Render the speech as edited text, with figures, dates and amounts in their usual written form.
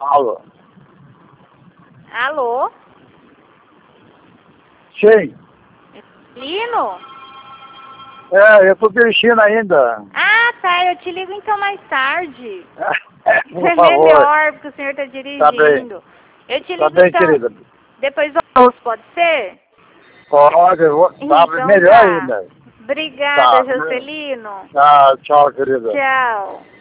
Alô? Alô? Sim. Lino? Eu tô dirigindo ainda. Ah, tá. Eu te ligo então mais tarde. Por É favor. melhor, porque o senhor tá Tá bem. dirigindo. Eu te Tá ligo bem, então querida. depois do almoço, pode ser? Pode, eu vou. Tá Então melhor tá. ainda. Obrigada, Tá. Jocelino. Tá, tchau, querida. Tchau.